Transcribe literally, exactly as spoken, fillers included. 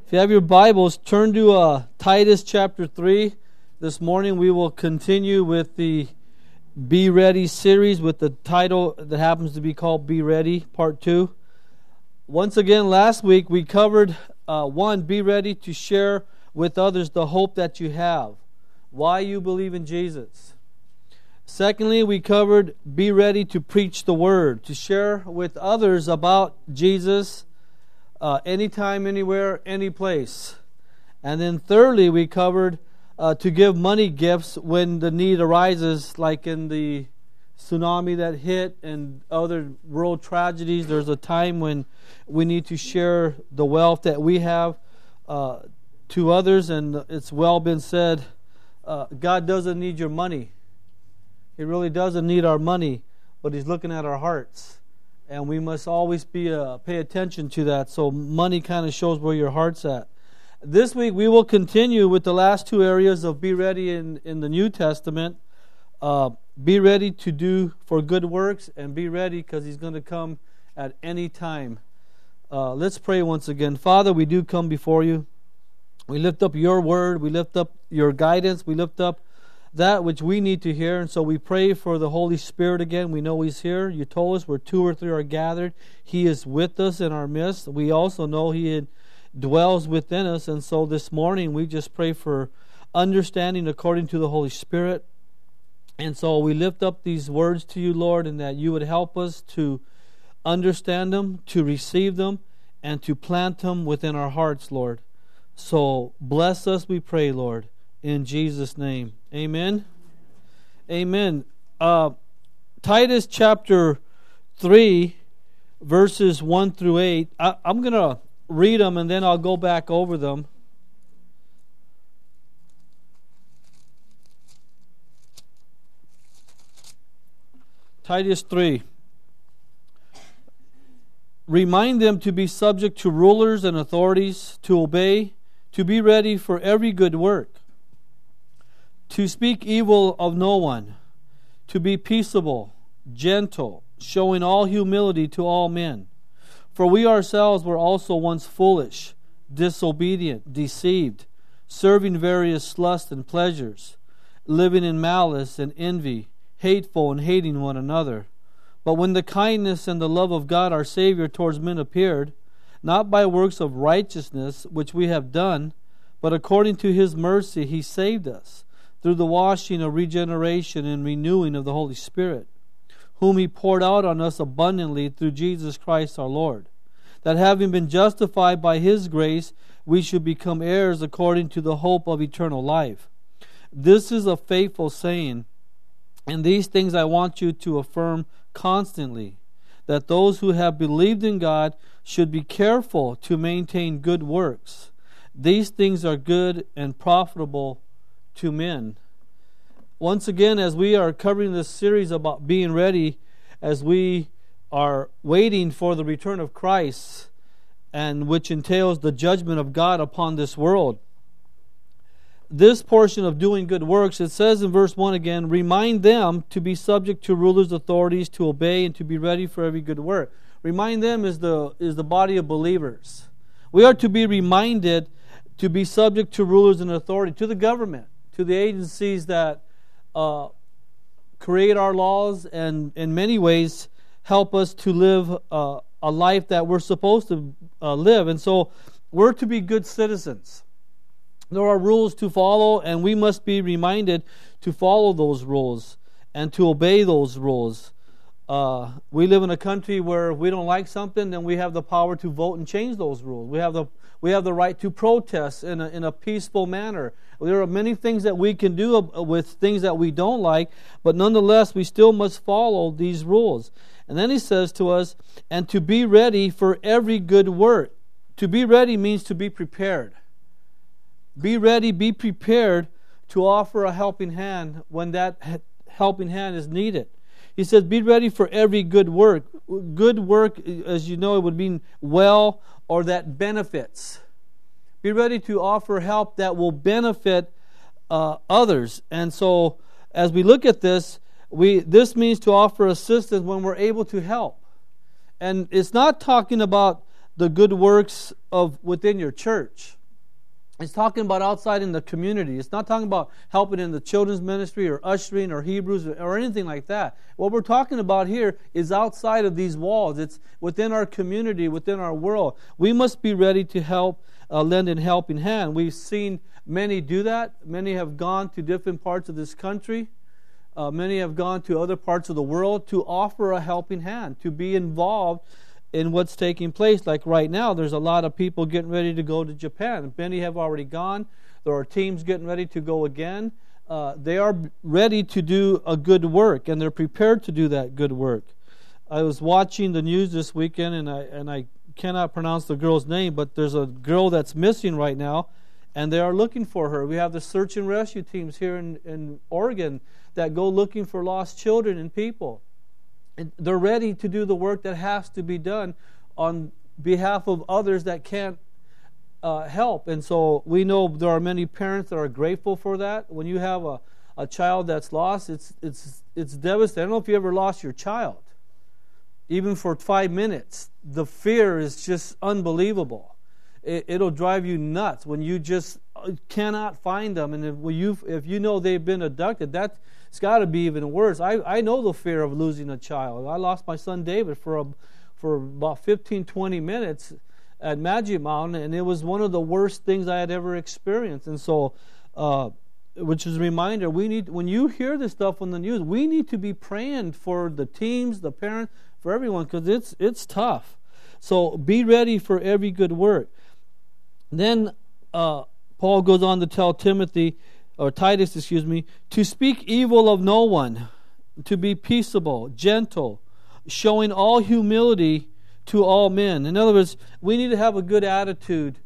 If you have your Bibles, turn to uh, Titus chapter three. This morning we will continue with the Be Ready series with the title that happens to be called Be Ready, Part two. Once again, last week we covered, uh, one, be ready to share with others the hope that you have, why you believe in Jesus. Secondly, we covered be ready to preach the Word, to share with others about Jesus, Uh, anytime, anywhere, any place. And then thirdly, we covered uh, to give money gifts when the need arises, like in the tsunami that hit and other world tragedies. There's a time when we need to share the wealth that we have uh, to others. And it's well been said, uh, God doesn't need your money. He really doesn't need our money, but He's looking at our hearts. And we must always be uh, pay attention to that. So money kind of shows where your heart's at. This week we will continue with the last two areas of be ready in, in the New Testament. Uh, be ready to do for good works, and be ready because He's going to come at any time. Uh, let's pray once again. Father, we do come before You. We lift up Your Word. We lift up Your guidance. We lift up that which we need to hear. And so we pray for the Holy Spirit again. We know He's here. You told us where two or three are gathered, He is with us in our midst. We also know He dwells within us. And so this morning we just pray for understanding according to the Holy Spirit. And so we lift up these words to You, Lord, and that You would help us to understand them, to receive them, and to plant them within our hearts, Lord. So bless us, we pray, Lord, in Jesus' name. Amen. Amen. Uh, Titus chapter three, verses one through eight. I, I'm going to read them and then I'll go back over them. Titus three. Remind them to be subject to rulers and authorities, to obey, to be ready for every good work, to speak evil of no one, to be peaceable, gentle, showing all humility to all men. For we ourselves were also once foolish, disobedient, deceived, serving various lusts and pleasures, living in malice and envy, hateful and hating one another. But when the kindness and the love of God our Savior towards men appeared, not by works of righteousness which we have done, but according to His mercy He saved us, through the washing of regeneration and renewing of the Holy Spirit, whom He poured out on us abundantly through Jesus Christ our Lord, that having been justified by His grace, we should become heirs according to the hope of eternal life. This is a faithful saying, and these things I want you to affirm constantly, that those who have believed in God should be careful to maintain good works. These things are good and profitable to men. Once again, as we are covering this series about being ready, as we are waiting for the return of Christ, and which entails the judgment of God upon this world, this portion of doing good works, it says in verse one again, remind them to be subject to rulers, authorities, to obey, and to be ready for every good work. Remind them is the is the body of believers. We are to be reminded to be subject to rulers and authority, to the government, to the agencies that uh, create our laws and in many ways help us to live uh, a life that we're supposed to uh, live. And so we're to be good citizens. There are rules to follow, and we must be reminded to follow those rules and to obey those rules. Uh, we live in a country where if we don't like something, then we have the power to vote and change those rules. We have the we have the right to protest in a, in a peaceful manner. There are many things that we can do with things that we don't like, but nonetheless, we still must follow these rules. And then he says to us, and to be ready for every good work. To be ready means to be prepared. Be ready, be prepared to offer a helping hand when that helping hand is needed. He says, be ready for every good work. Good work, as you know, it would mean well or that benefits. Be ready to offer help that will benefit uh, others. And so, as we look at this, we this means to offer assistance when we're able to help. And it's not talking about the good works of within your church. It's talking about outside in the community. It's not talking about helping in the children's ministry or ushering or Hebrews or anything like that. What we're talking about here is outside of these walls. It's within our community, within our world. We must be ready to help, uh, lend a helping hand. We've seen many do that. Many have gone to different parts of this country. Uh, many have gone to other parts of the world to offer a helping hand, to be involved in what's taking place. Like right now, there's a lot of people getting ready to go to Japan. Many have already gone. There are teams getting ready to go again. Uh, they are ready to do a good work, and they're prepared to do that good work. I was watching the news this weekend, and I and I cannot pronounce the girl's name, but there's a girl that's missing right now, and they are looking for her. We have the search and rescue teams here in, in Oregon that go looking for lost children and people. And they're ready to do the work that has to be done on behalf of others that can't uh, help. And so we know there are many parents that are grateful for that. When you have a, a child that's lost, it's it's it's devastating. I don't know if you ever lost your child. Even for five minutes, the fear is just unbelievable. It, it'll drive you nuts when you just cannot find them. And if you if you know they've been abducted, that it's got to be even worse. I, I know the fear of losing a child. I lost my son David for a, for about fifteen, twenty minutes at Magic Mountain, and it was one of the worst things I had ever experienced. And so, uh, which is a reminder, we need when you hear this stuff on the news, we need to be praying for the teams, the parents, for everyone, because it's it's tough. So be ready for every good work. Then uh, Paul goes on to tell Timothy, or Titus, excuse me, to speak evil of no one, to be peaceable, gentle, showing all humility to all men. In other words, we need to have a good attitude